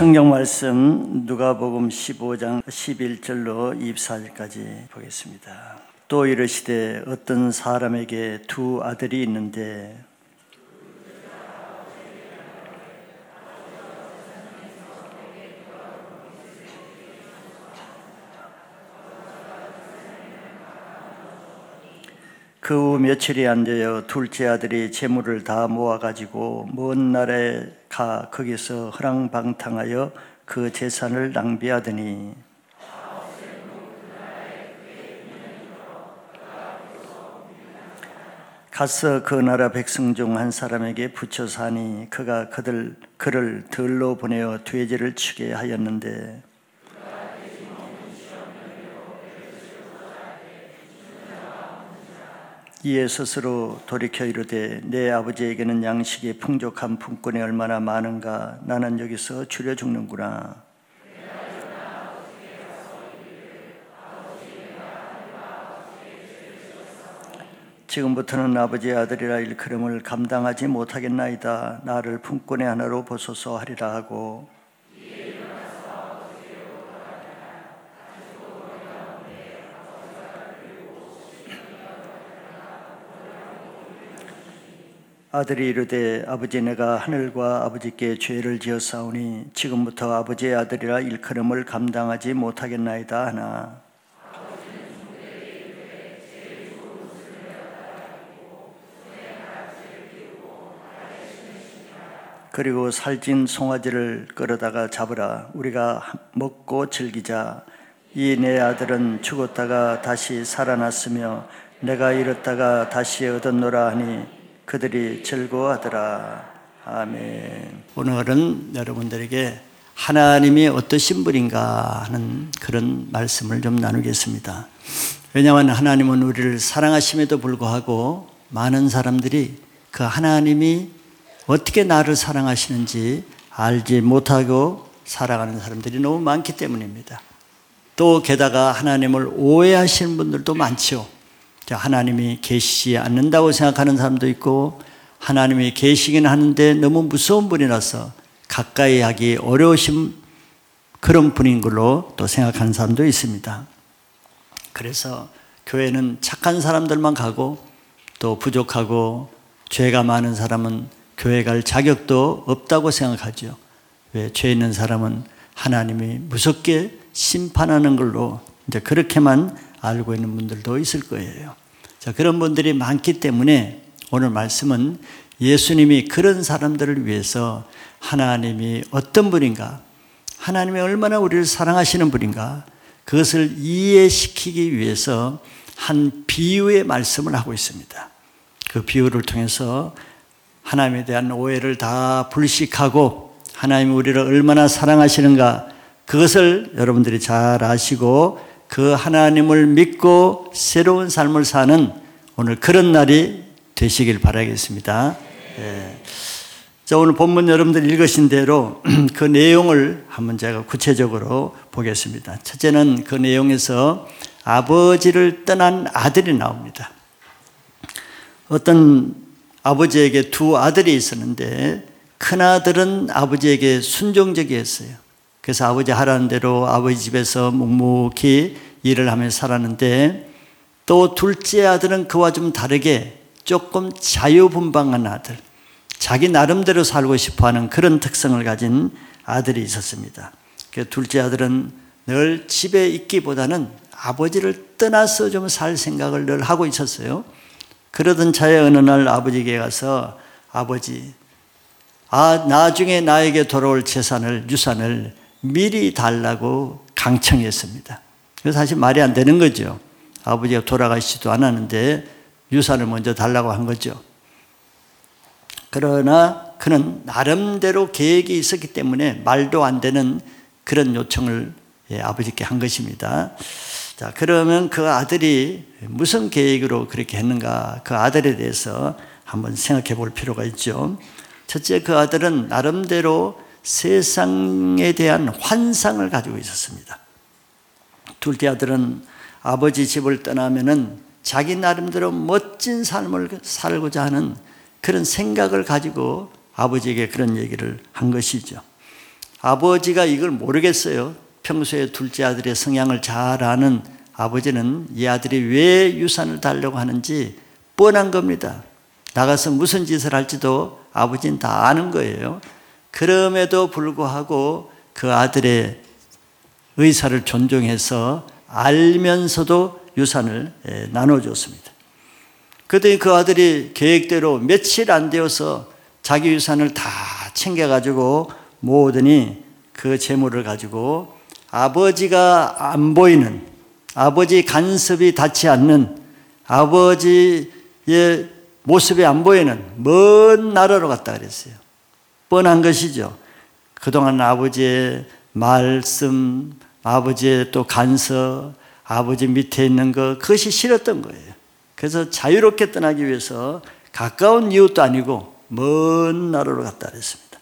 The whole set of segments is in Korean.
성경 말씀 누가복음 15장 11절로 24절까지 보겠습니다. 또 이르시되 어떤 사람에게 두 아들이 있는데 그 후 며칠이 안 되어 둘째 아들이 재물을 다 모아가지고 먼 나라에 가 거기서 허랑방탕하여 그 재산을 낭비하더니 가서 그 나라 백성 중 한 사람에게 붙여 사니 그가 그를 들로 보내어 돼지를 치게 하였는데 이에 스스로 돌이켜 이르되 내 아버지에게는 양식이 풍족한 품꾼이 얼마나 많은가 나는 여기서 줄여 죽는구나. 지금부터는 아버지의 아들이라 일컬음을 감당하지 못하겠나이다. 나를 품꾼의 하나로 보소서 하리라 하고 아들이 이르되 아버지 내가 하늘과 아버지께 죄를 지었사오니 지금부터 아버지의 아들이라 일컬음을 감당하지 못하겠나이다 하나 그리고 살찐 송아지를 끌어다가 잡으라. 우리가 먹고 즐기자. 이 내 아들은 죽었다가 다시 살아났으며 내가 잃었다가 다시 얻었노라 하니 그들이 즐거워하더라. 아멘. 오늘은 여러분들에게 하나님이 어떠신 분인가 하는 그런 말씀을 좀 나누겠습니다. 왜냐하면 하나님은 우리를 사랑하심에도 불구하고 많은 사람들이 그 하나님이 어떻게 나를 사랑하시는지 알지 못하고 살아가는 사람들이 너무 많기 때문입니다. 또 게다가 하나님을 오해하시는 분들도 많죠. 하나님이 계시지 않는다고 생각하는 사람도 있고 하나님이 계시긴 하는데 너무 무서운 분이라서 가까이 하기 어려우신 그런 분인 걸로 또 생각하는 사람도 있습니다. 그래서 교회는 착한 사람들만 가고 또 부족하고 죄가 많은 사람은 교회 갈 자격도 없다고 생각하죠. 왜? 죄 있는 사람은 하나님이 무섭게 심판하는 걸로 이제 그렇게만 알고 있는 분들도 있을 거예요. 자, 그런 분들이 많기 때문에 오늘 말씀은 예수님이 그런 사람들을 위해서 하나님이 어떤 분인가, 하나님이 얼마나 우리를 사랑하시는 분인가, 그것을 이해시키기 위해서 한 비유의 말씀을 하고 있습니다. 그 비유를 통해서 하나님에 대한 오해를 다 불식하고 하나님이 우리를 얼마나 사랑하시는가 그것을 여러분들이 잘 아시고 그 하나님을 믿고 새로운 삶을 사는 오늘 그런 날이 되시길 바라겠습니다. 네. 자, 오늘 본문 여러분들 읽으신 대로 그 내용을 한번 제가 구체적으로 보겠습니다. 첫째는 그 내용에서 아버지를 떠난 아들이 나옵니다. 어떤 아버지에게 두 아들이 있었는데 큰아들은 아버지에게 순종적이었어요. 그래서 아버지 하라는 대로 아버지 집에서 묵묵히 일을 하며 살았는데 또 둘째 아들은 그와 좀 다르게 조금 자유분방한 아들, 자기 나름대로 살고 싶어하는 그런 특성을 가진 아들이 있었습니다. 그래서 둘째 아들은 늘 집에 있기보다는 아버지를 떠나서 좀 살 생각을 늘 하고 있었어요. 그러던 차에 어느 날 아버지에게 가서 아버지, 나중에 나에게 돌아올 유산을 미리 달라고 강청했습니다. 그래서 사실 말이 안 되는 거죠. 아버지가 돌아가시지도 않았는데 유산을 먼저 달라고 한 거죠. 그러나 그는 나름대로 계획이 있었기 때문에 말도 안 되는 그런 요청을 아버지께 한 것입니다. 자, 그러면 그 아들이 무슨 계획으로 그렇게 했는가? 그 아들에 대해서 한번 생각해 볼 필요가 있죠. 첫째, 그 아들은 나름대로 세상에 대한 환상을 가지고 있었습니다. 둘째 아들은 아버지 집을 떠나면은 자기 나름대로 멋진 삶을 살고자 하는 그런 생각을 가지고 아버지에게 그런 얘기를 한 것이죠. 아버지가 이걸 모르겠어요. 평소에 둘째 아들의 성향을 잘 아는 아버지는 이 아들이 왜 유산을 달라고 하는지 뻔한 겁니다. 나가서 무슨 짓을 할지도 아버지는 다 아는 거예요. 그럼에도 불구하고 그 아들의 의사를 존중해서 알면서도 유산을 나눠줬습니다. 그랬더니 그 아들이 계획대로 며칠 안 되어서 자기 유산을 다 챙겨가지고 모으더니 그 재물을 가지고 아버지가 안 보이는, 아버지 간섭이 닿지 않는, 아버지의 모습이 안 보이는 먼 나라로 갔다 그랬어요. 뻔한 것이죠. 그동안 아버지의 말씀, 아버지의 또 간섭, 아버지 밑에 있는 것, 그것이 싫었던 거예요. 그래서 자유롭게 떠나기 위해서 가까운 이웃도 아니고 먼 나라로 갔다 그랬습니다.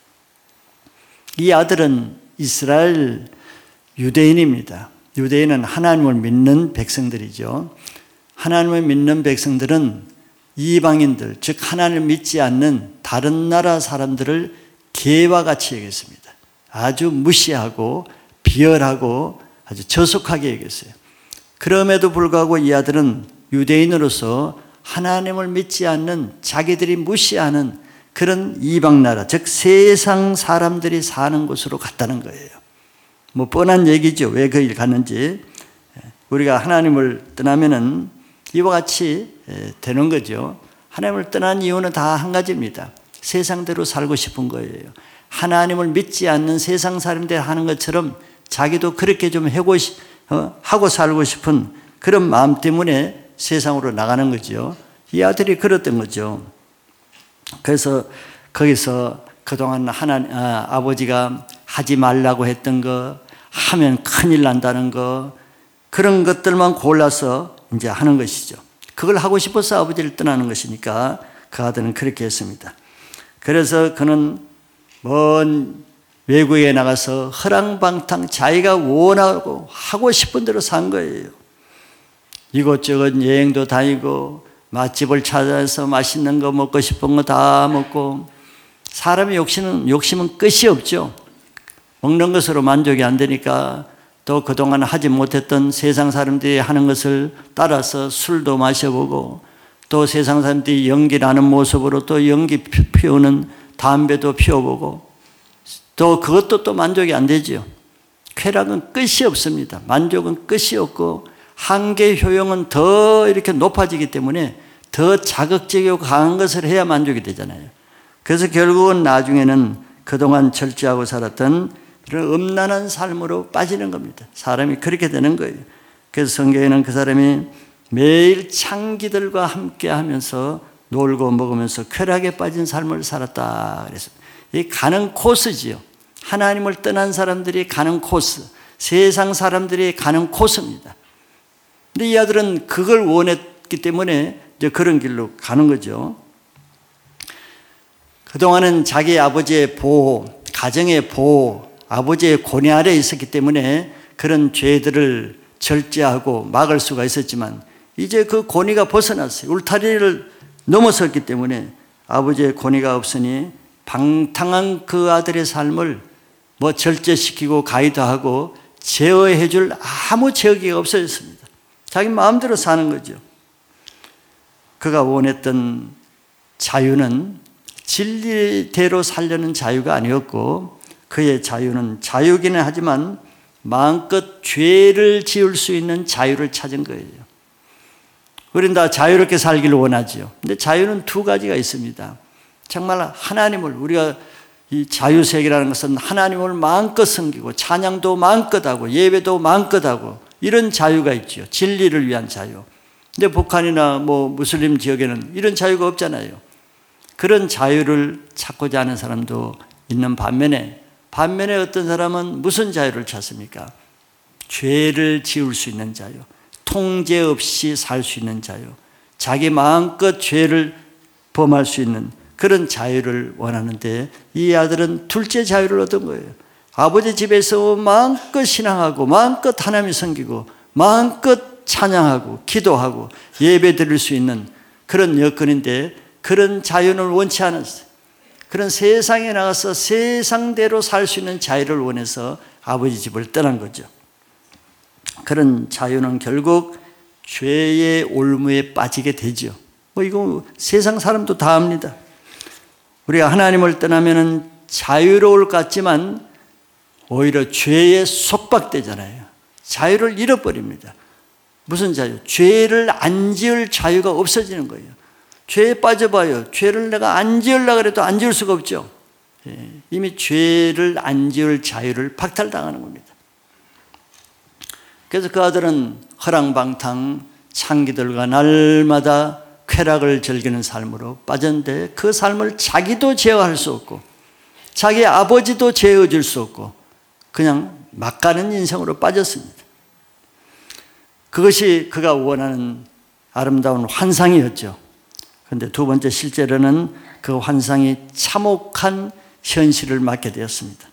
이 아들은 이스라엘 유대인입니다. 유대인은 하나님을 믿는 백성들이죠. 하나님을 믿는 백성들은 이방인들, 즉 하나님을 믿지 않는 다른 나라 사람들을 개와 같이 여겼습니다. 아주 무시하고 비열하고 아주 저속하게 여겼어요. 그럼에도 불구하고 이 아들은 유대인으로서 하나님을 믿지 않는, 자기들이 무시하는 그런 이방 나라, 즉 세상 사람들이 사는 곳으로 갔다는 거예요. 뭐 뻔한 얘기죠. 왜 그 일 갔는지. 우리가 하나님을 떠나면은 이와 같이 되는 거죠. 하나님을 떠난 이유는 다 한 가지입니다. 세상대로 살고 싶은 거예요. 하나님을 믿지 않는 세상 사람들이 하는 것처럼 자기도 그렇게 좀 하고 살고 싶은 그런 마음 때문에 세상으로 나가는 거죠. 이 아들이 그랬던 거죠. 그래서 거기서 그동안 아버지가 하지 말라고 했던 거, 하면 큰일 난다는 거, 그런 것들만 골라서 이제 하는 것이죠. 그걸 하고 싶어서 아버지를 떠나는 것이니까 그 아들은 그렇게 했습니다. 그래서 그는 먼 외국에 나가서 허랑방탕 자기가 원하고 하고 싶은 대로 산 거예요. 이곳저곳 여행도 다니고 맛집을 찾아서 맛있는 거 먹고 싶은 거 다 먹고, 사람의 욕심은 끝이 없죠. 먹는 것으로 만족이 안 되니까 또 그동안 하지 못했던 세상 사람들이 하는 것을 따라서 술도 마셔보고, 또 세상 사람들이 연기나는 모습으로 또 연기 피우는 담배도 피워보고, 또 그것도 또 만족이 안 되죠. 쾌락은 끝이 없습니다. 만족은 끝이 없고 한계 효용은 더 이렇게 높아지기 때문에 더 자극적이고 강한 것을 해야 만족이 되잖아요. 그래서 결국은 나중에는 그동안 절제하고 살았던 이런 음란한 삶으로 빠지는 겁니다. 사람이 그렇게 되는 거예요. 그래서 성경에는 그 사람이 매일 창기들과 함께 하면서 놀고 먹으면서 쾌락에 빠진 삶을 살았다 그랬습니다. 이 가는 코스지요. 하나님을 떠난 사람들이 가는 코스, 세상 사람들이 가는 코스입니다. 근데 이 아들은 그걸 원했기 때문에 이제 그런 길로 가는 거죠. 그동안은 자기 아버지의 보호, 가정의 보호, 아버지의 권위 아래에 있었기 때문에 그런 죄들을 절제하고 막을 수가 있었지만 이제 그 권위가 벗어났어요. 울타리를 넘어섰기 때문에 아버지의 권위가 없으니 방탕한 그 아들의 삶을 뭐 절제시키고 가이드하고 제어해 줄 아무 제어기가 없어졌습니다. 자기 마음대로 사는 거죠. 그가 원했던 자유는 진리대로 살려는 자유가 아니었고, 그의 자유는 자유기는 하지만 마음껏 죄를 지을 수 있는 자유를 찾은 거예요. 우리는 다 자유롭게 살기를 원하죠. 근데 자유는 두 가지가 있습니다. 정말 하나님을, 우리가 이 자유세계라는 것은 하나님을 마음껏 섬기고 찬양도 마음껏 하고 예배도 마음껏 하고 이런 자유가 있죠. 진리를 위한 자유. 근데 북한이나 뭐 무슬림 지역에는 이런 자유가 없잖아요. 그런 자유를 찾고자 하는 사람도 있는 반면에 어떤 사람은 무슨 자유를 찾습니까? 죄를 지을 수 있는 자유, 통제 없이 살 수 있는 자유, 자기 마음껏 죄를 범할 수 있는 그런 자유를 원하는데, 이 아들은 둘째 자유를 얻은 거예요. 아버지 집에서 마음껏 신앙하고 마음껏 하나님 섬기고 마음껏 찬양하고 기도하고 예배 드릴 수 있는 그런 여건인데, 그런 자유는 원치 않았어요. 그런 세상에 나가서 세상대로 살 수 있는 자유를 원해서 아버지 집을 떠난 거죠. 그런 자유는 결국 죄의 올무에 빠지게 되죠. 이거 세상 사람도 다 압니다. 우리가 하나님을 떠나면 자유로울 것 같지만 오히려 죄에 속박되잖아요. 자유를 잃어버립니다. 무슨 자유? 죄를 안 지을 자유가 없어지는 거예요. 죄에 빠져봐요. 죄를 내가 안 지으려고 해도 안 지을 수가 없죠. 이미 죄를 안 지을 자유를 박탈당하는 겁니다. 그래서 그 아들은 허랑방탕 창기들과 날마다 쾌락을 즐기는 삶으로 빠졌는데 그 삶을 자기도 제어할 수 없고 자기 아버지도 제어줄 수 없고 그냥 막 가는 인생으로 빠졌습니다. 그것이 그가 원하는 아름다운 환상이었죠. 그런데 두 번째 실제로는 그 환상이 참혹한 현실을 맞게 되었습니다.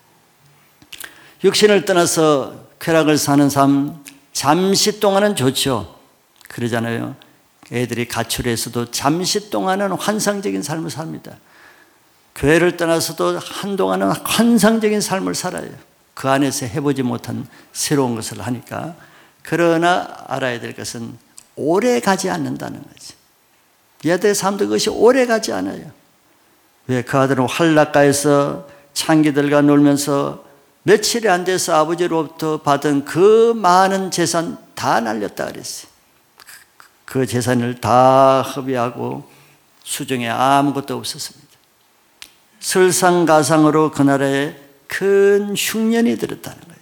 육신을 떠나서 쾌락을 사는 삶, 잠시 동안은 좋죠. 그러잖아요. 애들이 가출해서도 잠시 동안은 환상적인 삶을 삽니다. 교회를 떠나서도 한동안은 환상적인 삶을 살아요. 그 안에서 해보지 못한 새로운 것을 하니까. 그러나 알아야 될 것은 오래 가지 않는다는 거지. 이 아들의 삶도 그것이 오래 가지 않아요. 왜? 그 아들은 활락가에서 창기들과 놀면서 며칠이 안 돼서 아버지로부터 받은 그 많은 재산 다 날렸다 그랬어요. 그 재산을 다 허비하고 수중에 아무것도 없었습니다. 설상가상으로 그 나라에 큰 흉년이 들었다는 거예요.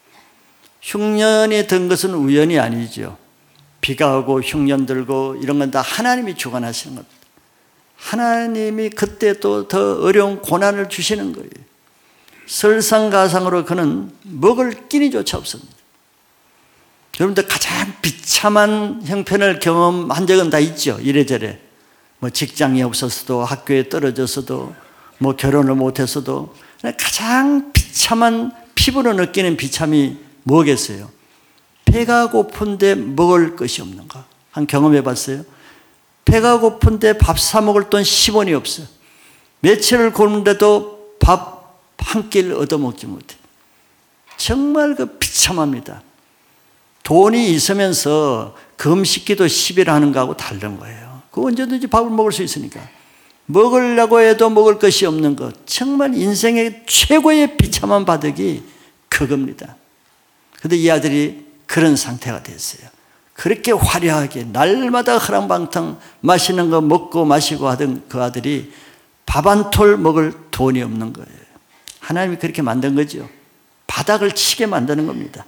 흉년이 든 것은 우연이 아니죠. 비가 오고 흉년 들고 이런 건 다 하나님이 주관하시는 겁니다. 하나님이 그때 또 더 어려운 고난을 주시는 거예요. 설상가상으로 그는 먹을 끼니조차 없습니다. 여러분들 가장 비참한 형편을 경험한 적은 다 있죠. 이래저래. 뭐 직장이 없었어도 학교에 떨어졌어도 뭐 결혼을 못했어도 가장 비참한 피부로 느끼는 비참이 뭐겠어요? 배가 고픈데 먹을 것이 없는 거. 한 경험해 봤어요? 배가 고픈데 밥 사 먹을 돈 10원이 없어요. 며칠을 굶는데도 밥 한 끼를 얻어먹지 못해. 정말 그 비참합니다. 돈이 있으면서 금식기도 10일 하는 거하고 다른 거예요. 그 언제든지 밥을 먹을 수 있으니까. 먹으려고 해도 먹을 것이 없는 것. 정말 인생의 최고의 비참한 바둑이 그겁니다. 그런데 이 아들이 그런 상태가 됐어요. 그렇게 화려하게 날마다 허랑방탕 맛있는 거 먹고 마시고 하던 그 아들이 밥 한 톨 먹을 돈이 없는 거예요. 하나님이 그렇게 만든 거죠. 바닥을 치게 만드는 겁니다.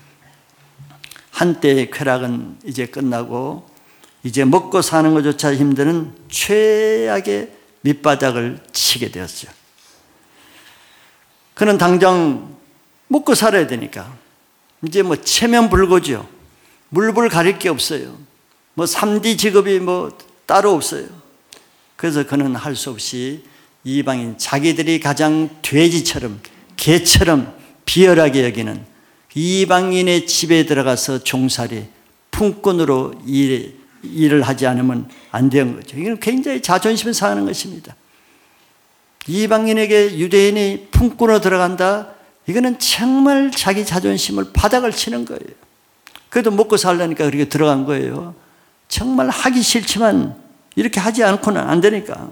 한때의 쾌락은 이제 끝나고 이제 먹고 사는 것조차 힘드는 최악의 밑바닥을 치게 되었죠. 그는 당장 먹고 살아야 되니까 이제 뭐 체면불고죠. 물불 가릴 게 없어요. 뭐 3D 직업이 뭐 따로 없어요. 그래서 그는 할 수 없이 이방인, 자기들이 가장 돼지처럼 개처럼 비열하게 여기는 이방인의 집에 들어가서 종살이, 품꾼으로 일을 하지 않으면 안 되는 거죠. 이건 굉장히 자존심을 상하는 것입니다. 이방인에게 유대인이 품꾼으로 들어간다? 이거는 정말 자기 자존심을 바닥을 치는 거예요. 그래도 먹고 살려니까 그렇게 들어간 거예요. 정말 하기 싫지만 이렇게 하지 않고는 안 되니까.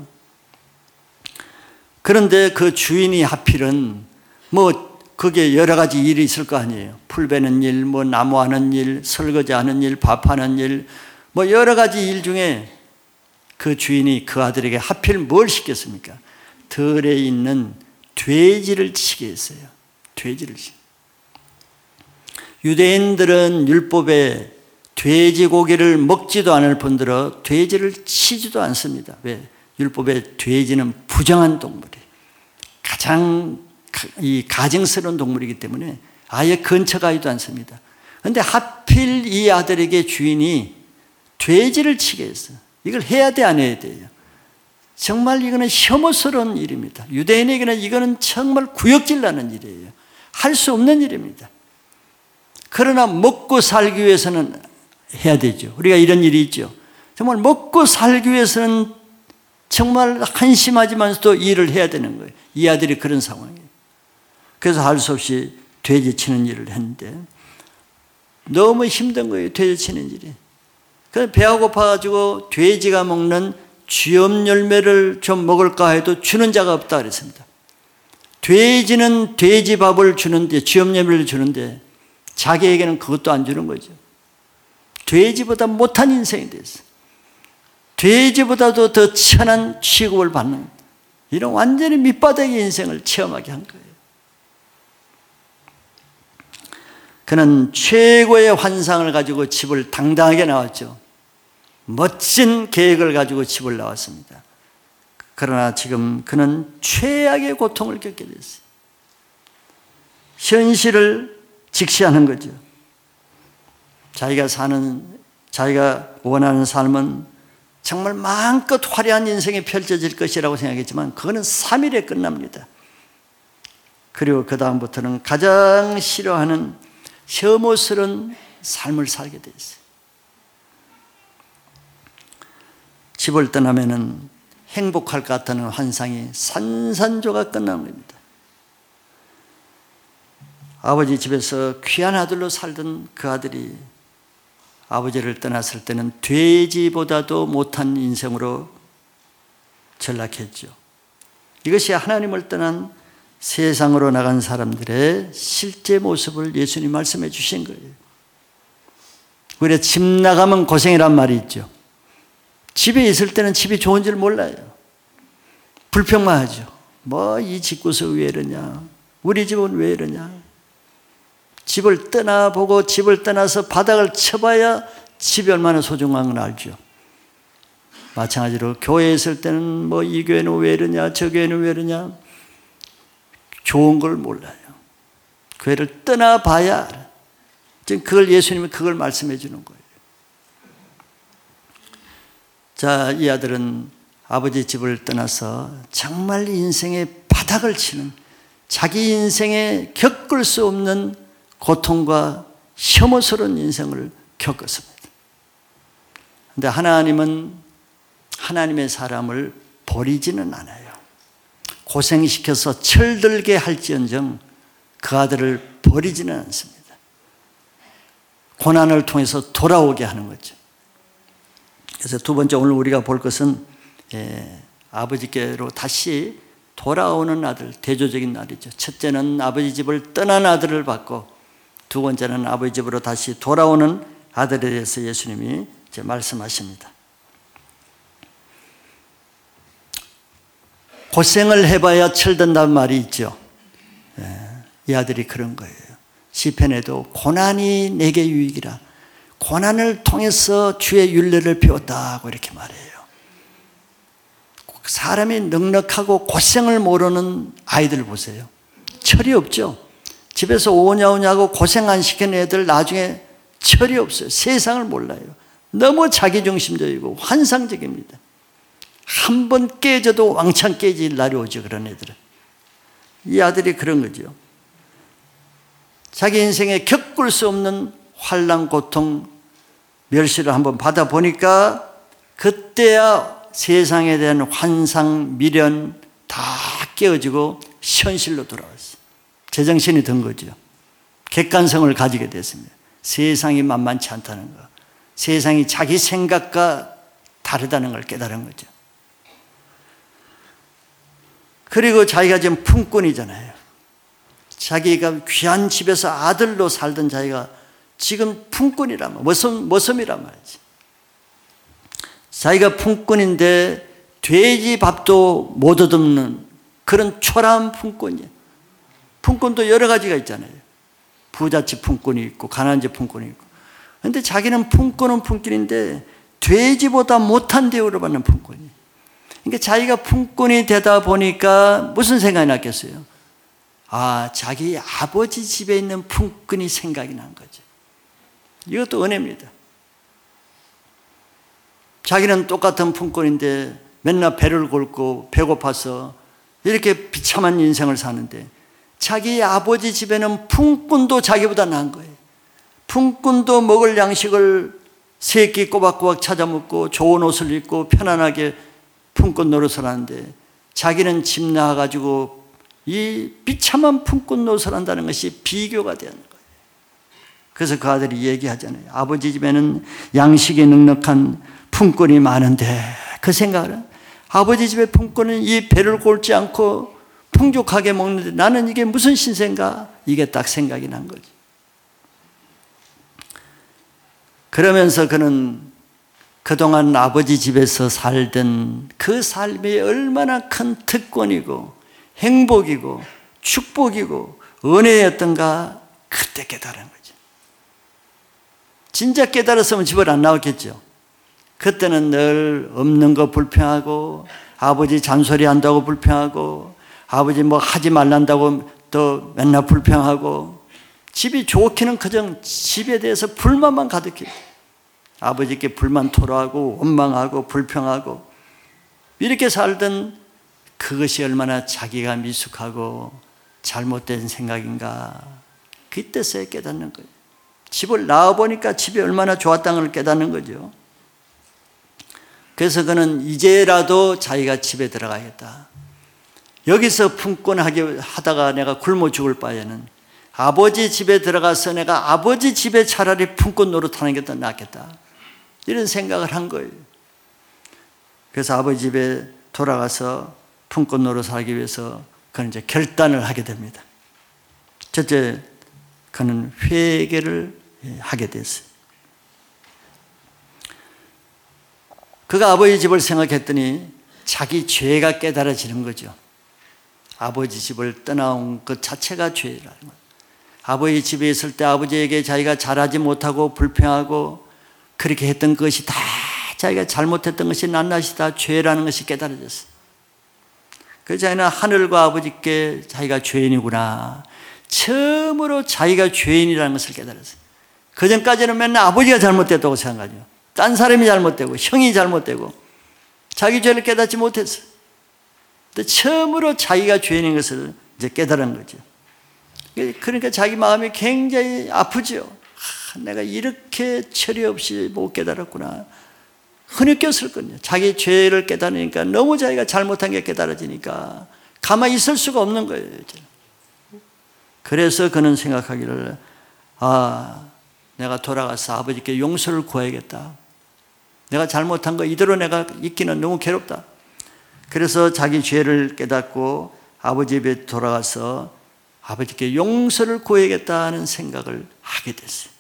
그런데 그 주인이 하필은 뭐 그게 여러 가지 일이 있을 거 아니에요. 풀 베는 일, 뭐 나무하는 일, 설거지하는 일, 밥하는 일, 뭐 여러 가지 일 중에 그 주인이 그 아들에게 하필 뭘 시켰습니까? 들에 있는 돼지를 치게 했어요. 돼지를 치게. 유대인들은 율법에 돼지고기를 먹지도 않을 뿐더러 돼지를 치지도 않습니다. 왜? 율법에 돼지는 부정한 동물이에요. 가장 가증스러운 동물이기 때문에 아예 근처 가지도 않습니다. 그런데 하필 이 아들에게 주인이 돼지를 치게 했어요. 이걸 해야 돼, 안 해야 돼요? 정말 이거는 혐오스러운 일입니다. 유대인에게는 이거는 정말 구역질 나는 일이에요. 할 수 없는 일입니다. 그러나 먹고 살기 위해서는 해야 되죠. 우리가 이런 일이 있죠. 정말 먹고 살기 위해서는 정말 한심하지만서도 일을 해야 되는 거예요. 이 아들이 그런 상황이에요. 그래서 할 수 없이 돼지 치는 일을 했는데 너무 힘든 거예요. 돼지 치는 일이. 그래서 배가 고파가지고 돼지가 먹는 쥐엄 열매를 좀 먹을까 해도 주는 자가 없다 그랬습니다. 돼지는 돼지 밥을 주는데, 쥐엄 열매를 주는데 자기에게는 그것도 안 주는 거죠. 돼지보다 못한 인생이 됐어요. 돼지보다도 더 천한 취급을 받는 이런 완전히 밑바닥의 인생을 체험하게 한 거예요. 그는 최고의 환상을 가지고 집을 당당하게 나왔죠. 멋진 계획을 가지고 집을 나왔습니다. 그러나 지금 그는 최악의 고통을 겪게 됐어요. 현실을 직시하는 거죠. 자기가 원하는 삶은 정말 마음껏 화려한 인생이 펼쳐질 것이라고 생각했지만 그거는 3일에 끝납니다. 그리고 그 다음부터는 가장 싫어하는 혐오스러운 삶을 살게 됐어요. 집을 떠나면은 행복할 것 같다는 환상이 산산조각 끝난 겁니다. 아버지 집에서 귀한 아들로 살던 그 아들이 아버지를 떠났을 때는 돼지보다도 못한 인생으로 전락했죠. 이것이 하나님을 떠난 세상으로 나간 사람들의 실제 모습을 예수님 말씀해 주신 거예요. 우리가 집 나가면 고생이란 말이 있죠. 집에 있을 때는 집이 좋은 줄 몰라요. 불평만 하죠. 뭐 이 집구석 왜 이러냐, 우리 집은 왜 이러냐. 집을 떠나보고 집을 떠나서 바닥을 쳐봐야 집이 얼마나 소중한 건 알죠. 마찬가지로 교회에 있을 때는 뭐 이 교회는 왜 이러냐, 저 교회는 왜 이러냐, 좋은 걸 몰라요. 교회를 떠나봐야 알아요. 지금 그걸 예수님이 그걸 말씀해 주는 거예요. 자, 이 아들은 아버지 집을 떠나서 정말 인생의 바닥을 치는, 자기 인생에 겪을 수 없는 고통과 혐오스러운 인생을 겪었습니다. 그런데 하나님은 하나님의 사람을 버리지는 않아요. 고생시켜서 철들게 할지언정 그 아들을 버리지는 않습니다. 고난을 통해서 돌아오게 하는 거죠. 그래서 두 번째 오늘 우리가 볼 것은 아버지께로 다시 돌아오는 아들, 대조적인 아들이죠. 첫째는 아버지 집을 떠난 아들을 받고 두 번째는 아버지 집으로 다시 돌아오는 아들에 대해서 예수님이 이제 말씀하십니다. 고생을 해봐야 철든다는 말이 있죠. 이 아들이 그런 거예요. 시편에도 고난이 내게 유익이라, 고난을 통해서 주의 율례를 배웠다고 이렇게 말해요. 사람이 넉넉하고 고생을 모르는 아이들 보세요. 철이 없죠. 집에서 오냐오냐고 고생 안 시키는 애들 나중에 철이 없어요. 세상을 몰라요. 너무 자기중심적이고 환상적입니다. 한 번 깨져도 왕창 깨질 날이 오죠. 그런 애들은. 이 아들이 그런 거죠. 자기 인생에 겪을 수 없는 환난, 고통, 멸시를 한번 받아보니까 그때야 세상에 대한 환상, 미련 다 깨어지고 현실로 돌아왔어요. 제정신이 든 거죠. 객관성을 가지게 됐습니다. 세상이 만만치 않다는 거, 세상이 자기 생각과 다르다는 걸 깨달은 거죠. 그리고 자기가 지금 품꾼이잖아요. 자기가 귀한 집에서 아들로 살던 자기가 지금 품꾼이란 말, 머슴이란 말이지. 자기가 품꾼인데 돼지 밥도 못 얻는 그런 초라한 품꾼이에요. 품꾼도 여러 가지가 있잖아요. 부잣집 품꾼이 있고 가난집 품꾼이 있고. 그런데 자기는 품꾼은 품꾼인데 돼지보다 못한 대우를 받는 품꾼이에요. 그러니까 자기가 품꾼이 되다 보니까 무슨 생각이 났겠어요? 아, 자기 아버지 집에 있는 품꾼이 생각이 난 거죠. 이것도 은혜입니다. 자기는 똑같은 품꾼인데 맨날 배를 곪고 배고파서 이렇게 비참한 인생을 사는데 자기 아버지 집에는 품꾼도 자기보다 나은 거예요. 품꾼도 먹을 양식을 세 끼 꼬박꼬박 찾아 먹고 좋은 옷을 입고 편안하게 품꾼 노릇을 하는데 자기는 집 나와가지고 이 비참한 품꾼 노릇을 한다는 것이 비교가 되는 거예요. 그래서 그 아들이 얘기하잖아요. 아버지 집에는 양식이 넉넉한 품꾼이 많은데, 그 생각은 아버지 집의 품꾼은 이 배를 골지 않고 풍족하게 먹는데 나는 이게 무슨 신세인가? 이게 딱 생각이 난 거지. 그러면서 그는 그동안 아버지 집에서 살던 그 삶이 얼마나 큰 특권이고 행복이고 축복이고 은혜였던가 그때 깨달은 거죠. 진짜 깨달았으면 집을 안 나왔겠죠. 그때는 늘 없는 거 불평하고 아버지 잔소리 한다고 불평하고 아버지 뭐 하지 말란다고 또 맨날 불평하고 집이 좋기는 그저 집에 대해서 불만만 가득해요. 아버지께 불만 토로하고 원망하고 불평하고 이렇게 살던 그것이 얼마나 자기가 미숙하고 잘못된 생각인가 그때서야 깨닫는 거예요. 집을 나와보니까 집이 얼마나 좋았다는 걸 깨닫는 거죠. 그래서 그는 이제라도 자기가 집에 들어가겠다. 여기서 품꾼하게 하다가 내가 굶어 죽을 바에는 아버지 집에 들어가서 내가 아버지 집에 차라리 품꾼 노릇하는 게 더 낫겠다. 이런 생각을 한 거예요. 그래서 아버지 집에 돌아가서 품꾼 노릇을 하기 위해서 그는 이제 결단을 하게 됩니다. 첫째, 그는 회개를 하게 됐어요. 그가 아버지 집을 생각했더니 자기 죄가 깨달아지는 거죠. 아버지 집을 떠나온 것 자체가 죄라는 거예요. 아버지 집에 있을 때 아버지에게 자기가 잘하지 못하고 불평하고 그렇게 했던 것이 다 자기가 잘못했던 것이 낱낱이 다 죄라는 것이 깨달아졌어요. 그래서 자기는 하늘과 아버지께 자기가 죄인이구나. 처음으로 자기가 죄인이라는 것을 깨달았어요. 그전까지는 맨날 아버지가 잘못됐다고 생각하죠. 딴 사람이 잘못되고 형이 잘못되고 자기 죄를 깨닫지 못했어요. 근데 처음으로 자기가 죄인인 것을 이제 깨달은 거죠. 그러니까 자기 마음이 굉장히 아프죠. 내가 이렇게 처리 없이 못 깨달았구나. 흐느꼈을 거예요. 자기 죄를 깨달으니까 너무 자기가 잘못한 게 깨달아지니까 가만히 있을 수가 없는 거예요. 그래서 그는 생각하기를 내가 돌아가서 아버지께 용서를 구해야겠다. 내가 잘못한 거 이대로 내가 있기는 너무 괴롭다. 그래서 자기 죄를 깨닫고 아버지 집에 돌아가서 아버지께 용서를 구해야겠다는 생각을 하게 됐어요.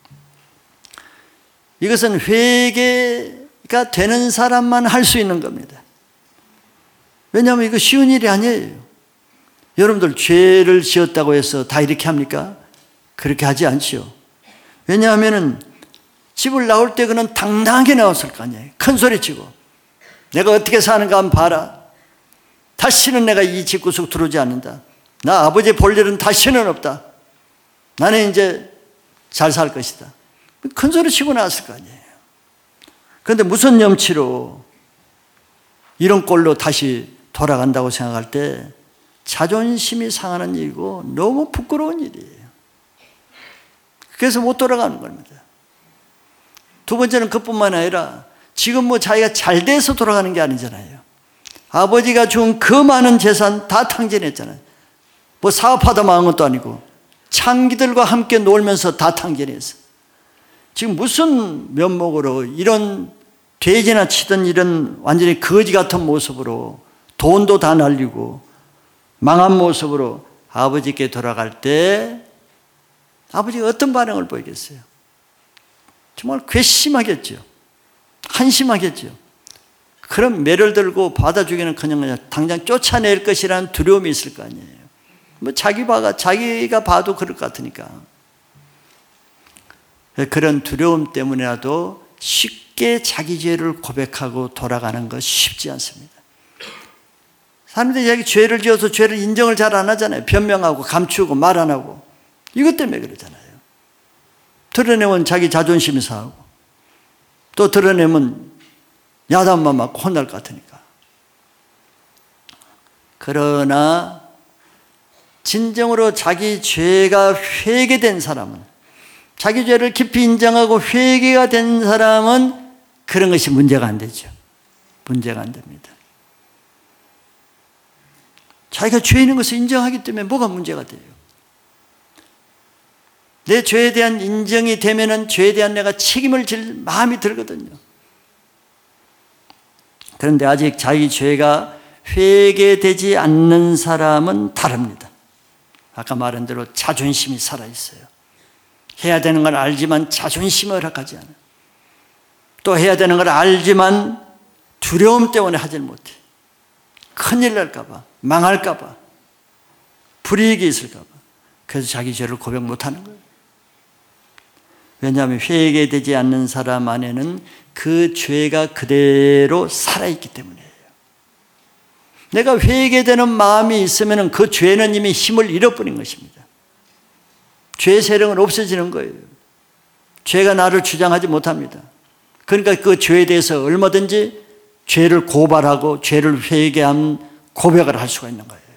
이것은 회개가 되는 사람만 할 수 있는 겁니다. 왜냐하면 이거 쉬운 일이 아니에요. 여러분들 죄를 지었다고 해서 다 이렇게 합니까? 그렇게 하지 않죠. 왜냐하면 집을 나올 때 그는 당당하게 나왔을 거 아니에요. 큰 소리치고 내가 어떻게 사는가 한번 봐라. 다시는 내가 이 집구석 들어오지 않는다. 나 아버지 볼 일은 다시는 없다. 나는 이제 잘 살 것이다. 큰 소리 치고 나왔을 거 아니에요. 그런데 무슨 염치로 이런 꼴로 다시 돌아간다고 생각할 때 자존심이 상하는 일이고 너무 부끄러운 일이에요. 그래서 못 돌아가는 겁니다. 두 번째는 그뿐만 아니라 지금 뭐 자기가 잘 돼서 돌아가는 게 아니잖아요. 아버지가 준 그 많은 재산 다 탕진했잖아요. 뭐 사업하다 망한 것도 아니고 창기들과 함께 놀면서 다 탕진했어. 지금 무슨 면목으로 이런 돼지나 치던 이런 완전히 거지 같은 모습으로 돈도 다 날리고 망한 모습으로 아버지께 돌아갈 때 아버지가 어떤 반응을 보이겠어요? 정말 괘씸하겠죠. 한심하겠죠. 그런 매를 들고 받아주기는 그냥 당장 쫓아낼 것이라는 두려움이 있을 거 아니에요. 뭐 자기가 봐도 그럴 것 같으니까. 그런 두려움 때문에라도 쉽게 자기 죄를 고백하고 돌아가는 것 쉽지 않습니다. 사람들이 자기 죄를 지어서 죄를 인정을 잘 안 하잖아요. 변명하고 감추고 말 안 하고. 이것 때문에 그러잖아요. 드러내면 자기 자존심이 상하고 또 드러내면 야단만 맞고 혼날 것 같으니까. 그러나 진정으로 자기 죄가 회개된 사람은, 자기 죄를 깊이 인정하고 회개가 된 사람은 그런 것이 문제가 안 되죠. 문제가 안 됩니다. 자기가 죄 있는 것을 인정하기 때문에 뭐가 문제가 돼요? 내 죄에 대한 인정이 되면은 죄에 대한 내가 책임을 질 마음이 들거든요. 그런데 아직 자기 죄가 회개되지 않는 사람은 다릅니다. 아까 말한 대로 자존심이 살아있어요. 해야 되는 걸 알지만 자존심을 허락하지 않아요. 또 해야 되는 걸 알지만 두려움 때문에 하질 못해. 큰일 날까 봐, 망할까 봐, 불이익이 있을까 봐. 그래서 자기 죄를 고백 못하는 거예요. 왜냐하면 회개되지 않는 사람 안에는 그 죄가 그대로 살아있기 때문이에요. 내가 회개되는 마음이 있으면 그 죄는 이미 힘을 잃어버린 것입니다. 죄의 세력은 없어지는 거예요. 죄가 나를 주장하지 못합니다. 그러니까 그 죄에 대해서 얼마든지 죄를 고발하고 죄를 회개한 고백을 할 수가 있는 거예요.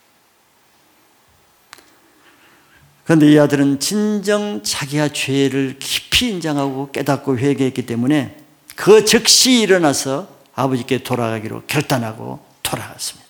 그런데 이 아들은 진정 자기가 죄를 깊이 인정하고 깨닫고 회개했기 때문에 그 즉시 일어나서 아버지께 돌아가기로 결단하고 돌아갔습니다.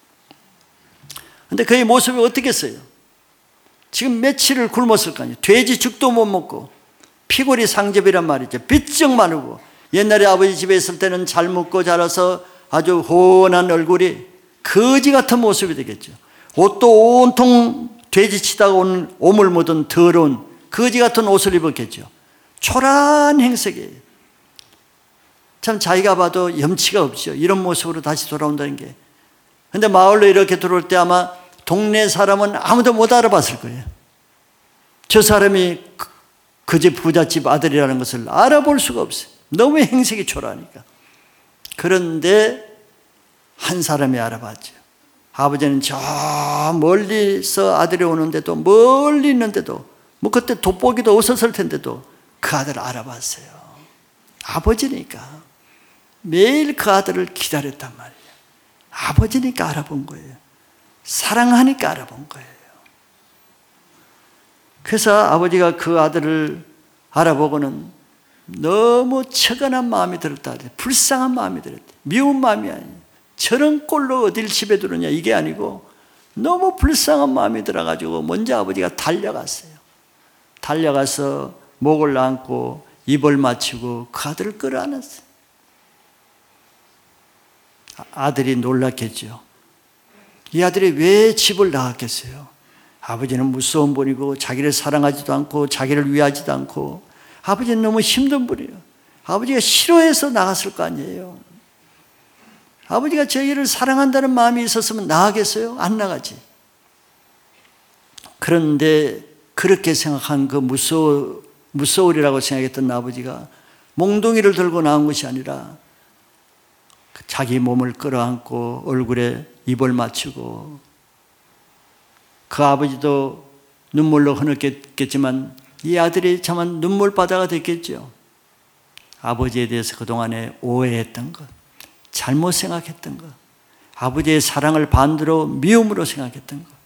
그런데 그의 모습이 어떻겠어요? 지금 며칠을 굶었을 거 아니에요. 돼지 죽도 못 먹고 피골이 상접이란 말이죠. 비쩍 마르고 옛날에 아버지 집에 있을 때는 잘 먹고 자라서 아주 훤한 얼굴이 거지 같은 모습이 되겠죠. 옷도 온통 돼지 치다가 온 오물 묻은 더러운 거지 같은 옷을 입었겠죠. 초라한 행색이에요. 참 자기가 봐도 염치가 없죠. 이런 모습으로 다시 돌아온다는 게. 그런데 마을로 이렇게 들어올 때 아마 동네 사람은 아무도 못 알아봤을 거예요. 저 사람이 그 집 부잣집 아들이라는 것을 알아볼 수가 없어요. 너무 행색이 초라하니까. 그런데 한 사람이 알아봤죠. 아버지는 저 멀리서 아들이 오는데도 멀리 있는데도 뭐 그때 돋보기도 없었을 텐데도 그 아들을 알아봤어요. 아버지니까 매일 그 아들을 기다렸단 말이에요. 아버지니까 알아본 거예요. 사랑하니까 알아본 거예요. 그래서 아버지가 그 아들을 알아보고는 너무 처간한 마음이 들었다. 불쌍한 마음이 들었다. 미운 마음이 아니에요. 저런 꼴로 어딜 집에 들어오냐 이게 아니고 너무 불쌍한 마음이 들어가지고 먼저 아버지가 달려갔어요. 달려가서 목을 안고 입을 맞추고 그 아들을 끌어안았어요. 아들이 놀랐겠죠. 이 아들이 왜 집을 나갔겠어요? 아버지는 무서운 분이고 자기를 사랑하지도 않고 자기를 위하지도 않고 아버지는 너무 힘든 분이에요. 아버지가 싫어해서 나갔을 거 아니에요. 아버지가 저희를 사랑한다는 마음이 있었으면 나가겠어요? 안 나가지. 그런데 그렇게 생각한 그 무서우리라고 생각했던 아버지가 몽둥이를 들고 나온 것이 아니라 자기 몸을 끌어안고 얼굴에 입을 맞추고 그 아버지도 눈물로 흐느꼈겠지만 이 아들이 참 눈물바다가 됐겠죠. 아버지에 대해서 그동안에 오해했던 것, 잘못 생각했던 것, 아버지의 사랑을 반대로 미움으로 생각했던 것,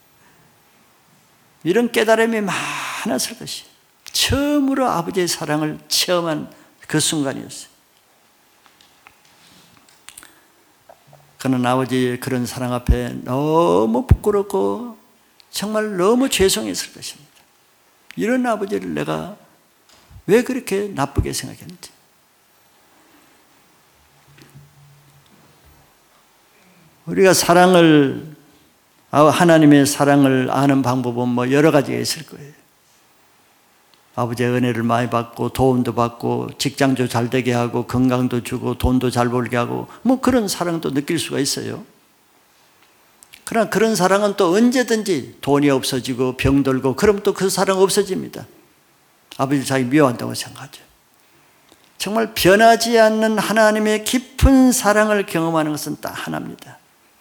이런 깨달음이 많았을 것이에요. 처음으로 아버지의 사랑을 체험한 그 순간이었어요. 그는 아버지의 그런 사랑 앞에 너무 부끄럽고 정말 너무 죄송했을 것입니다. 이런 아버지를 내가 왜 그렇게 나쁘게 생각했는지. 우리가 하나님의 사랑을 아는 방법은 뭐 여러 가지가 있을 거예요. 아버지의 은혜를 많이 받고 도움도 받고 직장도 잘 되게 하고 건강도 주고 돈도 잘 벌게 하고 뭐 그런 사랑도 느낄 수가 있어요. 그러나 그런 사랑은 또 언제든지 돈이 없어지고 병들고 그럼 또 그 사랑 없어집니다. 아버지 자기 미워한다고 생각하죠. 정말 변하지 않는 하나님의 깊은 사랑을 경험하는 것은 딱 하나입니다.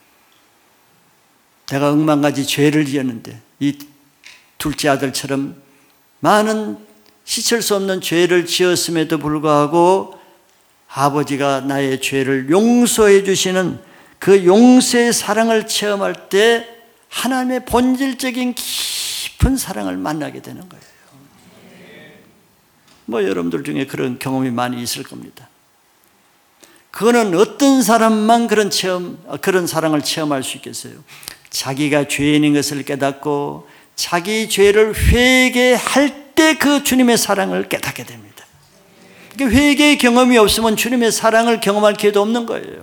내가 억만가지 죄를 지었는데 이 둘째 아들처럼 많은 씻을 수 없는 죄를 지었음에도 불구하고 아버지가 나의 죄를 용서해 주시는 그 용서의 사랑을 체험할 때 하나님의 본질적인 깊은 사랑을 만나게 되는 거예요. 뭐 여러분들 중에 그런 경험이 많이 있을 겁니다. 그거는 어떤 사람만 그런 사랑을 체험할 수 있겠어요? 자기가 죄인인 것을 깨닫고 자기 죄를 회개할 때 그 주님의 사랑을 깨닫게 됩니다. 그러니까 회개의 경험이 없으면 주님의 사랑을 경험할 기회도 없는 거예요.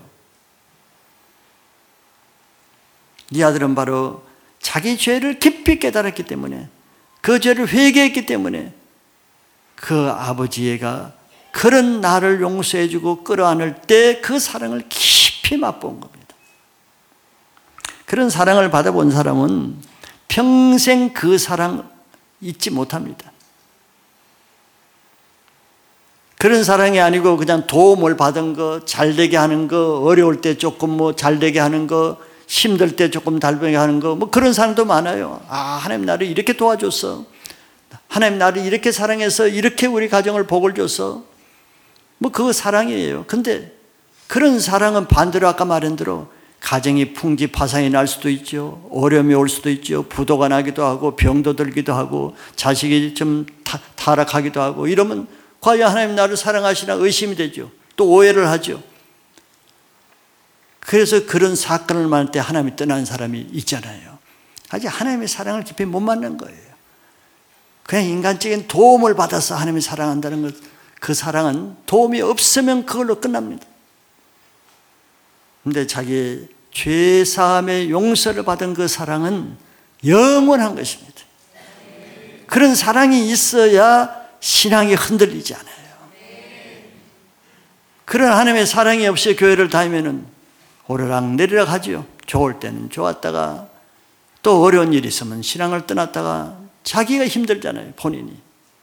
이 아들은 바로 자기 죄를 깊이 깨달았기 때문에, 그 죄를 회개했기 때문에 그 아버지가 그런 나를 용서해 주고 끌어안을 때 그 사랑을 깊이 맛본 겁니다. 그런 사랑을 받아본 사람은 평생 그 사랑 잊지 못합니다. 그런 사랑이 아니고 그냥 도움을 받은 거, 잘되게 하는 거, 어려울 때 조금 뭐 잘되게 하는 거, 힘들 때 조금 달병이 하는 거, 뭐 그런 사람도 많아요. 하나님 나를 이렇게 도와줬어. 하나님 나를 이렇게 사랑해서 이렇게 우리 가정을 복을 줬어. 뭐 그거 사랑이에요. 근데 그런 사랑은 반대로 아까 말한 대로 가정이 풍지파상이 날 수도 있죠. 어려움이 올 수도 있죠. 부도가 나기도 하고 병도 들기도 하고 자식이 좀 타락하기도 하고 이러면 과연 하나님 나를 사랑하시나 의심이 되죠. 또 오해를 하죠. 그래서 그런 사건을 만날 때 하나님이 떠난 사람이 있잖아요. 아직 하나님의 사랑을 깊이 못 만난 거예요. 그냥 인간적인 도움을 받아서 하나님이 사랑한다는 것, 그 사랑은 도움이 없으면 그걸로 끝납니다. 근데 자기의 죄사함의 용서를 받은 그 사랑은 영원한 것입니다. 그런 사랑이 있어야 신앙이 흔들리지 않아요. 그런 하나님의 사랑이 없이 교회를 다니면은 오르락 내리락 하죠. 좋을 때는 좋았다가 또 어려운 일이 있으면 신앙을 떠났다가 자기가 힘들잖아요, 본인이.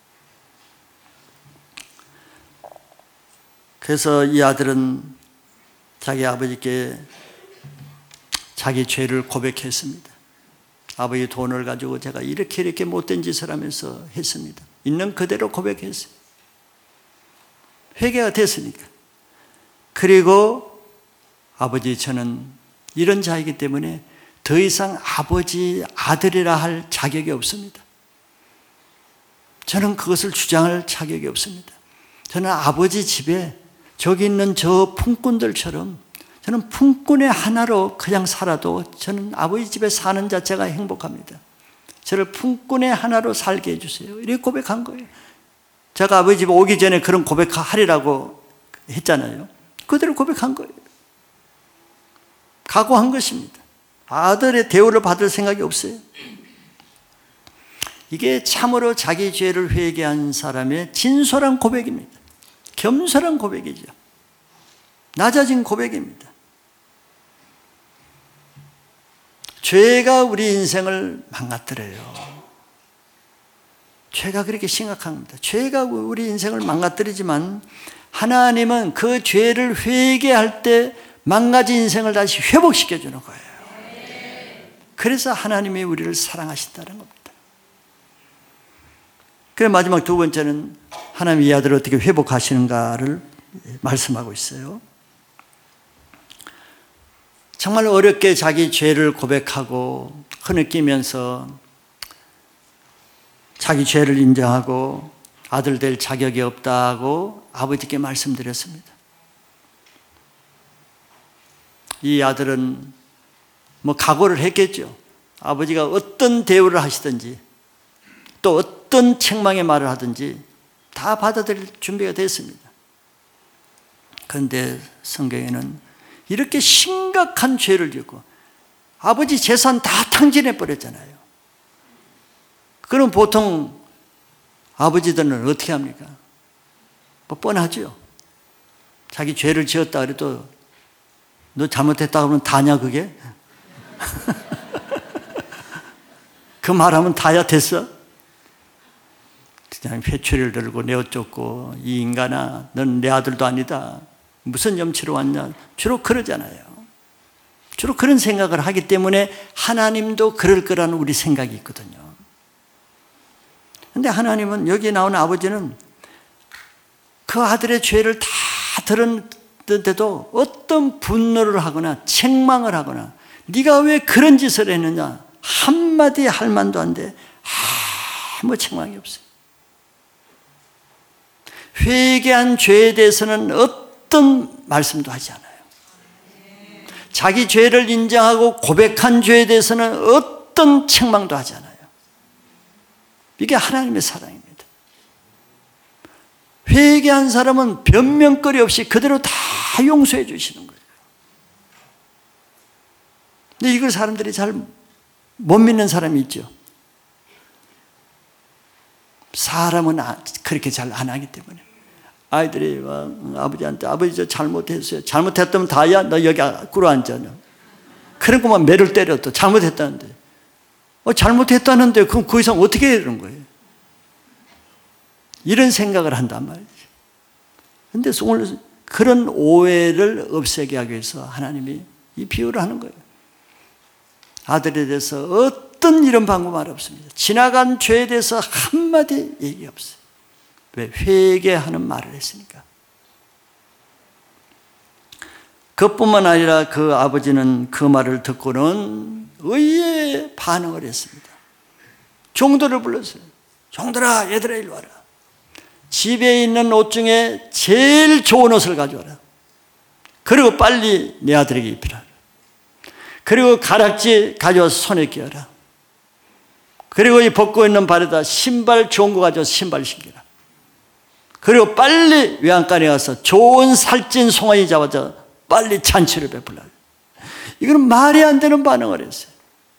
그래서 이 아들은 자기 아버지께 자기 죄를 고백했습니다. 아버지 돈을 가지고 제가 이렇게 못된 짓을 하면서 했습니다. 있는 그대로 고백했어요. 회개가 됐으니까. 그리고 아버지, 저는 이런 자이기 때문에 더 이상 아버지 아들이라 할 자격이 없습니다. 저는 그것을 주장할 자격이 없습니다. 저는 아버지 집에 저기 있는 저 품꾼들처럼 저는 품꾼의 하나로 그냥 살아도 저는 아버지 집에 사는 자체가 행복합니다. 저를 품꾼의 하나로 살게 해주세요. 이렇게 고백한 거예요. 제가 아버지 집에 오기 전에 그런 고백하리라고 했잖아요. 그대로 고백한 거예요. 각오한 것입니다. 아들의 대우를 받을 생각이 없어요. 이게 참으로 자기 죄를 회개한 사람의 진솔한 고백입니다. 겸손한 고백이죠. 낮아진 고백입니다. 죄가 우리 인생을 망가뜨려요. 죄가 그렇게 심각합니다. 죄가 우리 인생을 망가뜨리지만 하나님은 그 죄를 회개할 때 망가진 인생을 다시 회복시켜주는 거예요. 그래서 하나님이 우리를 사랑하신다는 겁니다. 그래서 마지막 두 번째는 하나님이 이 아들을 어떻게 회복하시는가를 말씀하고 있어요. 정말 어렵게 자기 죄를 고백하고 흐느끼면서 자기 죄를 인정하고 아들 될 자격이 없다고 아버지께 말씀드렸습니다. 이 아들은 뭐 각오를 했겠죠. 아버지가 어떤 대우를 하시든지 또 어떤 책망의 말을 하든지 다 받아들일 준비가 됐습니다. 그런데 성경에는 이렇게 심각한 죄를 짓고 아버지 재산 다 탕진해 버렸잖아요. 그럼 보통 아버지들은 어떻게 합니까? 뭐 뻔하죠. 자기 죄를 지었다 그래도 너 잘못했다 그러면 다냐 그게? 그 말하면 다야 됐어? 그냥 회초리를 들고 내어쫓고 이 인간아 넌 내 아들도 아니다. 무슨 염치로 왔냐? 주로 그러잖아요. 주로 그런 생각을 하기 때문에 하나님도 그럴 거라는 우리 생각이 있거든요. 그런데 하나님은 여기 나오는 아버지는 그 아들의 죄를 다 들었는데도 어떤 분노를 하거나 책망을 하거나 네가 왜 그런 짓을 했느냐 한마디 할 만도 안 돼. 아무 책망이 없어요. 회개한 죄에 대해서는 어떤 말씀도 하지 않아요. 자기 죄를 인정하고 고백한 죄에 대해서는 어떤 책망도 하지 않아요. 이게 하나님의 사랑입니다. 회개한 사람은 변명거리 없이 그대로 다 용서해 주시는 거예요. 근데 이걸 사람들이 잘 못 믿는 사람이 있죠. 사람은 그렇게 잘 안 하기 때문에. 아이들이 아버지한테 아버지 저 잘못했어요. 잘못했다면 다야 너 여기 꿇어앉아. 그런 것만 매를 때려 또 잘못했다는데. 잘못했다는데 그럼 그 이상 어떻게 해야 되는 거예요? 이런 생각을 한단 말이죠. 그런데 오늘 그런 오해를 없애게 하기 위해서 하나님이 이 비유를 하는 거예요. 아들에 대해서 어떤 이런 방법 말 없습니다. 지나간 죄에 대해서 한마디 얘기 없어요. 왜? 회개하는 말을 했으니까. 그뿐만 아니라 그 아버지는 그 말을 듣고는 의외의 반응을 했습니다. 종들을 불렀어요. 종들아, 얘들아 일로 와라. 집에 있는 옷 중에 제일 좋은 옷을 가져와라. 그리고 빨리 내 아들에게 입히라. 그리고 가락지 가져와서 손에 끼워라. 그리고 이 벗고 있는 발에다 신발 좋은 거 가져와서 신발 신겨라. 그리고 빨리 외양간에 가서 좋은 살찐 송아지 잡아서 빨리 잔치를 베풀라. 이거는 말이 안 되는 반응을 했어요.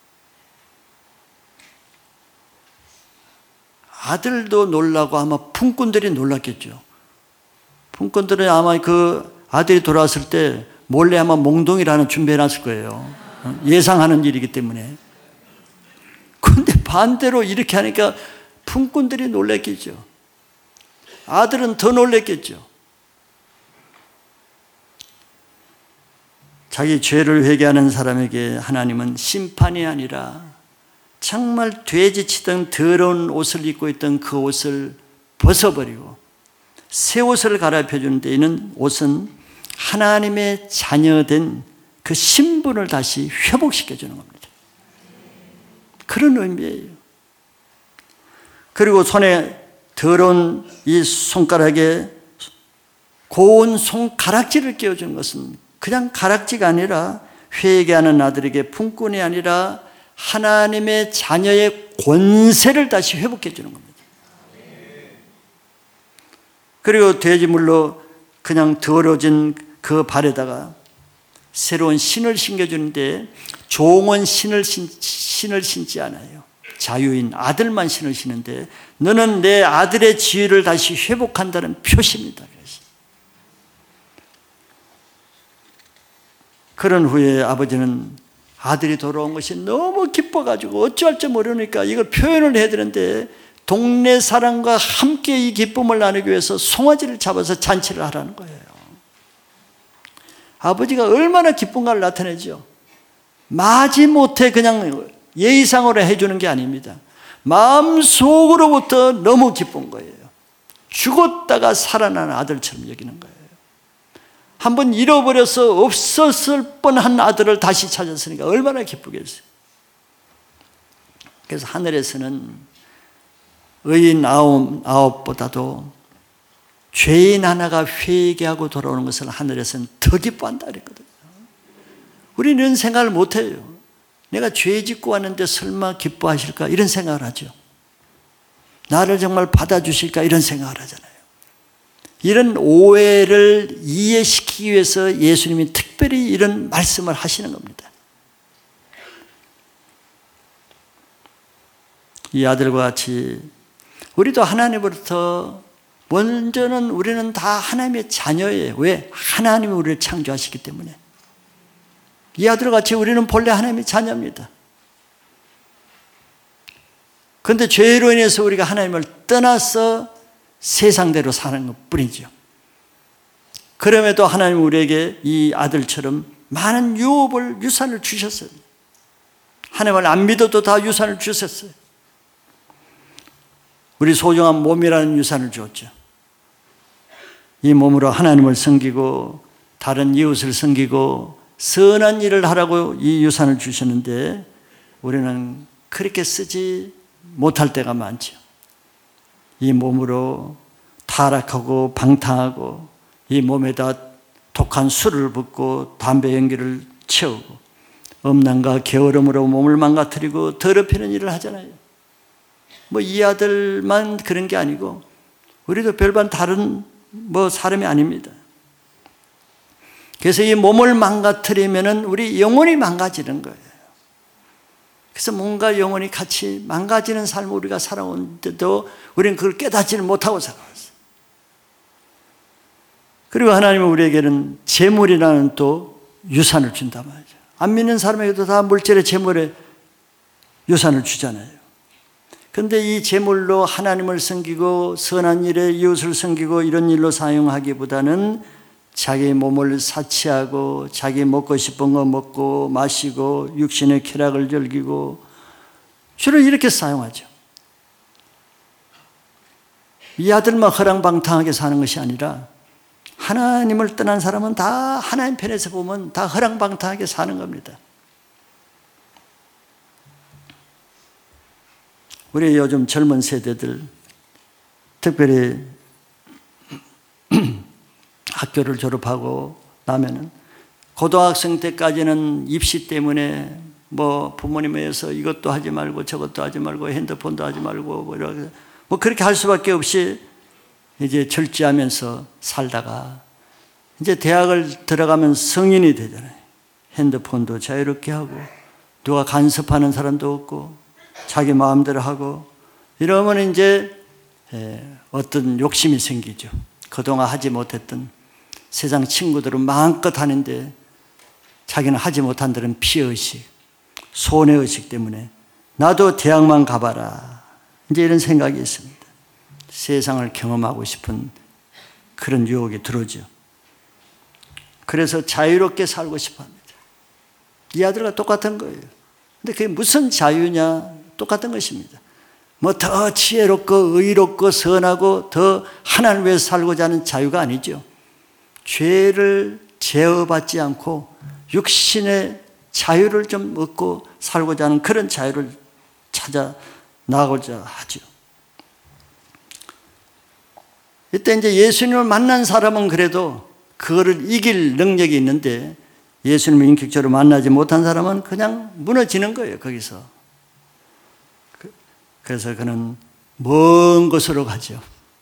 아들도 놀라고 아마 품꾼들이 놀랐겠죠. 품꾼들은 아마 그 아들이 돌아왔을 때 몰래 아마 몽둥이라는 준비해놨을 거예요. 예상하는 일이기 때문에. 그런데 반대로 이렇게 하니까 품꾼들이 놀랐겠죠. 아들은 더 놀랐겠죠. 자기 죄를 회개하는 사람에게 하나님은 심판이 아니라 정말 돼지치던 더러운 옷을 입고 있던 그 옷을 벗어버리고 새 옷을 갈아입혀 주는데 이는 옷은 하나님의 자녀된 그 신분을 다시 회복시켜 주는 겁니다. 그런 의미예요. 그리고 손에 더러운 이 손가락에 고운 손가락지를 끼워주는 것은 그냥 가락지가 아니라 회개하는 아들에게 품꾼이 아니라 하나님의 자녀의 권세를 다시 회복해 주는 겁니다. 그리고 돼지물로 그냥 더러워진 그 발에다가 새로운 신을 신겨주는데 종은 신을 신지 않아요. 자유인 아들만 신을 신는데 너는 내 아들의 지위를 다시 회복한다는 표시입니다. 그런 후에 아버지는 아들이 돌아온 것이 너무 기뻐가지고 어찌할 줄 모르니까 이걸 표현을 해야 되는데 동네 사람과 함께 이 기쁨을 나누기 위해서 송아지를 잡아서 잔치를 하라는 거예요. 아버지가 얼마나 기쁜가를 나타내죠. 마지못해 그냥 예의상으로 해주는 게 아닙니다. 마음속으로부터 너무 기쁜 거예요. 죽었다가 살아난 아들처럼 여기는 거예요. 한번 잃어버려서 없었을 뻔한 아들을 다시 찾았으니까 얼마나 기쁘겠어요. 그래서 하늘에서는 의인 아홉보다도 죄인 하나가 회개하고 돌아오는 것을 하늘에서는 더 기뻐한다 그랬거든요. 우리는 이런 생각을 못해요. 내가 죄 짓고 왔는데 설마 기뻐하실까 이런 생각을 하죠. 나를 정말 받아주실까 이런 생각을 하잖아요. 이런 오해를 이해시키기 위해서 예수님이 특별히 이런 말씀을 하시는 겁니다. 이 아들과 같이 우리도 하나님으로부터 먼저는 우리는 다 하나님의 자녀예요. 왜? 하나님이 우리를 창조하시기 때문에. 이 아들과 같이 우리는 본래 하나님의 자녀입니다. 그런데 죄로 인해서 우리가 하나님을 떠나서 세상대로 사는 것 뿐이죠. 그럼에도 하나님은 우리에게 이 아들처럼 많은 유산을 주셨어요. 하나님을 안 믿어도 다 유산을 주셨어요. 우리 소중한 몸이라는 유산을 주었죠. 이 몸으로 하나님을 섬기고 다른 이웃을 섬기고 선한 일을 하라고 이 유산을 주셨는데 우리는 그렇게 쓰지 못할 때가 많죠. 이 몸으로 타락하고 방탕하고 이 몸에다 독한 술을 붓고 담배 연기를 채우고 음란과 게으름으로 몸을 망가뜨리고 더럽히는 일을 하잖아요. 뭐 이 아들만 그런 게 아니고 우리도 별반 다른 사람이 아닙니다. 그래서 이 몸을 망가뜨리면은 우리 영혼이 망가지는 거예요. 그래서 몸과 영혼이 같이 망가지는 삶을 우리가 살아오는데도 우리는 그걸 깨닫지를 못하고 살아왔어요. 그리고 하나님은 우리에게는 재물이라는 또 유산을 준단 말이죠. 안 믿는 사람에게도 다 물질의 재물의 유산을 주잖아요. 그런데 이 재물로 하나님을 섬기고 선한 일에 이웃을 섬기고 이런 일로 사용하기보다는 자기 몸을 사치하고 자기 먹고 싶은 거 먹고 마시고 육신의 쾌락을 즐기고 주로 이렇게 사용하죠. 이 아들만 허랑방탕하게 사는 것이 아니라 하나님을 떠난 사람은 다 하나님 편에서 보면 다 허랑방탕하게 사는 겁니다. 우리 요즘 젊은 세대들 특별히 학교를 졸업하고 나면은 고등학생 때까지는 입시 때문에 부모님에서 이것도 하지 말고 저것도 하지 말고 핸드폰도 하지 말고 그렇게 할 수밖에 없이 이제 절제하면서 살다가 이제 대학을 들어가면 성인이 되잖아요. 핸드폰도 자유롭게 하고 누가 간섭하는 사람도 없고 자기 마음대로 하고 이러면 이제 어떤 욕심이 생기죠. 그동안 하지 못했던 세상 친구들은 마음껏 하는데 자기는 하지 못한 데는 피해의식, 손해의식 때문에 나도 대학만 가봐라. 이제 이런 생각이 있습니다. 세상을 경험하고 싶은 그런 유혹이 들어오죠. 그래서 자유롭게 살고 싶어 합니다. 이 아들과 똑같은 거예요. 근데 그게 무슨 자유냐? 똑같은 것입니다. 더 지혜롭고 의롭고 선하고 더 하나님을 위해서 살고자 하는 자유가 아니죠. 죄를 제어받지 않고 육신의 자유를 좀 얻고 살고자 하는 그런 자유를 찾아 나가고자 하죠. 이때 이제 예수님을 만난 사람은 그래도 그거를 이길 능력이 있는데 예수님을 인격적으로 만나지 못한 사람은 그냥 무너지는 거예요, 거기서. 그래서 그는 먼 곳으로 가죠.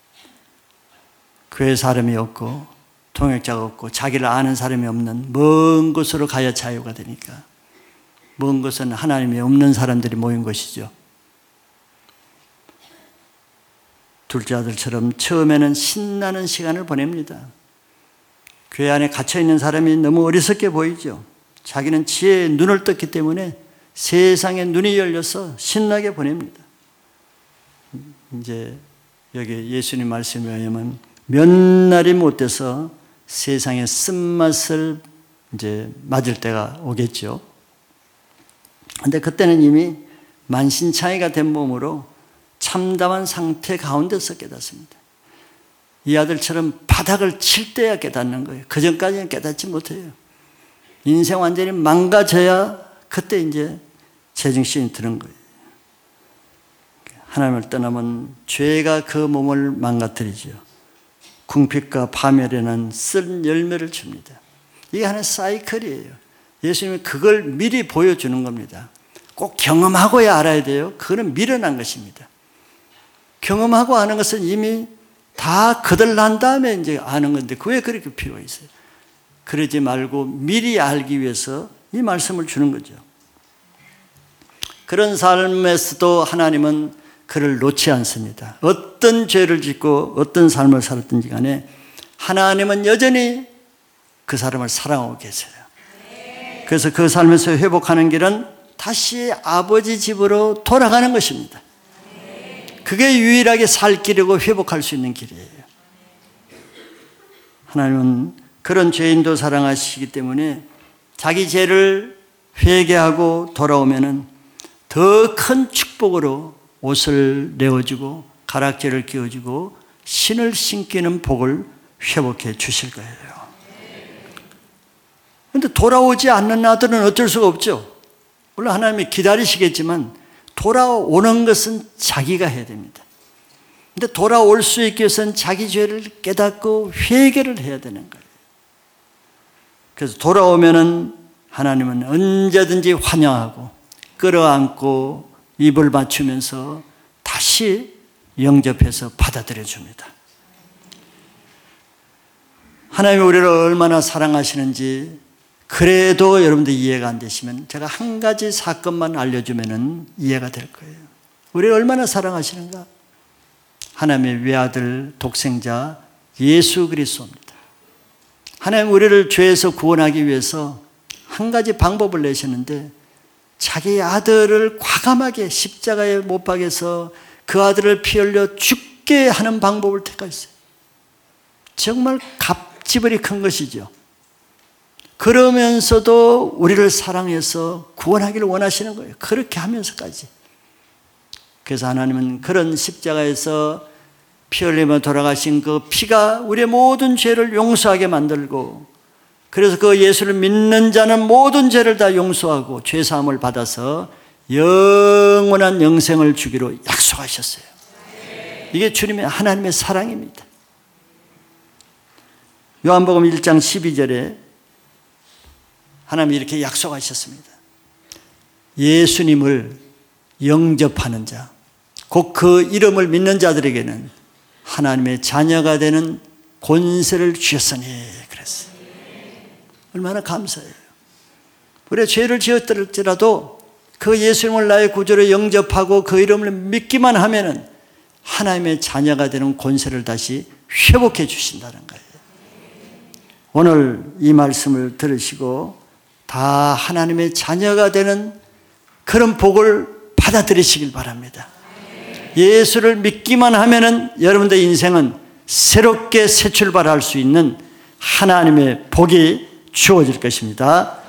교회 사람이 없고 동역자가 없고 자기를 아는 사람이 없는 먼 곳으로 가야 자유가 되니까. 먼 곳은 하나님이 없는 사람들이 모인 것이죠. 둘째 아들처럼 처음에는 신나는 시간을 보냅니다. 교회 안에 갇혀있는 사람이 너무 어리석게 보이죠. 자기는 지혜의 눈을 떴기 때문에 세상의 눈이 열려서 신나게 보냅니다. 이제 여기 예수님 말씀에 의하면 몇 날이 못 돼서 세상의 쓴맛을 이제 맞을 때가 오겠죠. 근데 그때는 이미 만신창이가 된 몸으로 참담한 상태 가운데서 깨닫습니다. 이 아들처럼 바닥을 칠 때야 깨닫는 거예요. 그 전까지는 깨닫지 못해요. 인생 완전히 망가져야 그때 이제 제정신이 드는 거예요. 하나님을 떠나면 죄가 그 몸을 망가뜨리죠. 궁핍과 파멸에는 쓴 열매를 줍니다. 이게 하나의 사이클이에요. 예수님이 그걸 미리 보여주는 겁니다. 꼭 경험하고야 알아야 돼요. 그거는 미련한 것입니다. 경험하고 아는 것은 이미 다 거들난 다음에 이제 아는 건데 왜 그렇게 필요가 있어요? 그러지 말고 미리 알기 위해서 이 말씀을 주는 거죠. 그런 삶에서도 하나님은 그를 놓지 않습니다. 어떤 죄를 짓고 어떤 삶을 살았든지 간에 하나님은 여전히 그 사람을 사랑하고 계세요. 그래서 그 삶에서 회복하는 길은 다시 아버지 집으로 돌아가는 것입니다. 그게 유일하게 살 길이고 회복할 수 있는 길이에요. 하나님은 그런 죄인도 사랑하시기 때문에 자기 죄를 회개하고 돌아오면은 더 큰 축복으로 옷을 내어주고 가락지를 끼워주고 신을 신기는 복을 회복해 주실 거예요. 그런데 돌아오지 않는 아들은 어쩔 수가 없죠. 물론 하나님이 기다리시겠지만 돌아오는 것은 자기가 해야 됩니다. 그런데 돌아올 수 있기 위해서는 자기 죄를 깨닫고 회개를 해야 되는 거예요. 그래서 돌아오면은 하나님은 언제든지 환영하고 끌어안고 입을 맞추면서 다시 영접해서 받아들여 줍니다. 하나님이 우리를 얼마나 사랑하시는지 그래도 여러분들 이해가 안 되시면 제가 한 가지 사건만 알려주면 이해가 될 거예요. 우리를 얼마나 사랑하시는가? 하나님의 외아들 독생자 예수 그리스도입니다. 하나님 우리를 죄에서 구원하기 위해서 한 가지 방법을 내셨는데 자기 아들을 과감하게 십자가에 못 박아서 그 아들을 피 흘려 죽게 하는 방법을 택하셨어요. 정말 값지벌이 큰 것이죠. 그러면서도 우리를 사랑해서 구원하기를 원하시는 거예요. 그렇게 하면서까지. 그래서 하나님은 그런 십자가에서 피 흘리며 돌아가신 그 피가 우리의 모든 죄를 용서하게 만들고, 그래서 그 예수를 믿는 자는 모든 죄를 다 용서하고 죄사함을 받아서 영원한 영생을 주기로 약속하셨어요. 이게 주님의 하나님의 사랑입니다. 요한복음 1장 12절에 하나님이 이렇게 약속하셨습니다. 예수님을 영접하는 자, 곧 그 이름을 믿는 자들에게는 하나님의 자녀가 되는 권세를 주셨으니 그랬어요. 얼마나 감사해요. 우리가 죄를 지었을지라도 그 예수님을 나의 구주로 영접하고 그 이름을 믿기만 하면은 하나님의 자녀가 되는 권세를 다시 회복해 주신다는 거예요. 오늘 이 말씀을 들으시고 다 하나님의 자녀가 되는 그런 복을 받아들이시길 바랍니다. 예수를 믿기만 하면은 여러분들 인생은 새롭게 새 출발할 수 있는 하나님의 복이 주어질 것입니다.